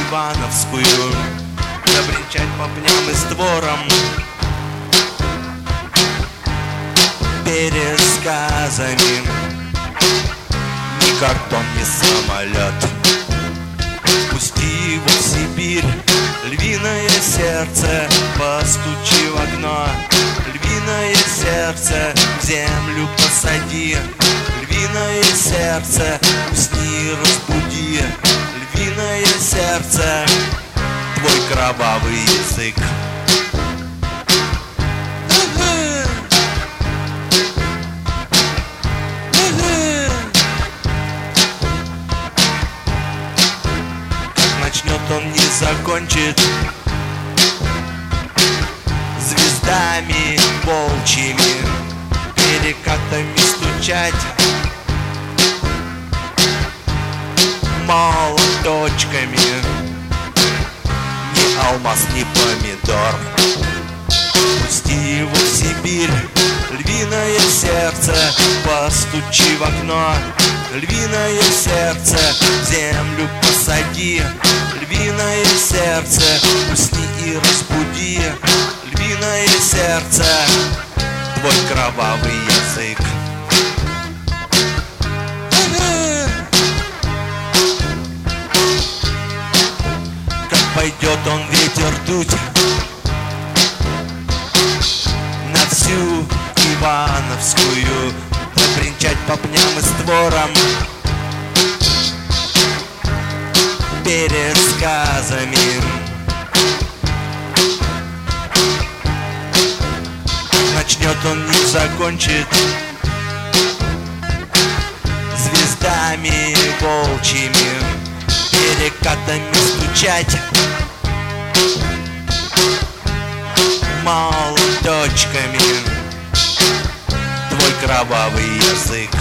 Ивановскую, добринчать по пням и створам пересказами. Ни картон, ни самолет, пусти его в Сибирь. Львиное сердце, постучи в окно. Львиное сердце, в землю посади. Львиное сердце, усни, разбуди. Львиное сердце, твой кровавый язык. Как начнет, он не закончит. Звездами волчьими, перекатами стучать, молоточками. Ни алмаз, ни помидор, пусти его в Сибирь. Львиное сердце, постучи в окно. Львиное сердце, в землю посади. Львиное сердце, усни и разбуди. Львиное сердце, твой кровавый язык. Как пойдет он ветер дуть на всю Ивановскую, забринчать по пням и створам пересказами. Начнет, он не закончит. Звездами волчьими, перекатами стучать, молоточками. Твой кровавый язык.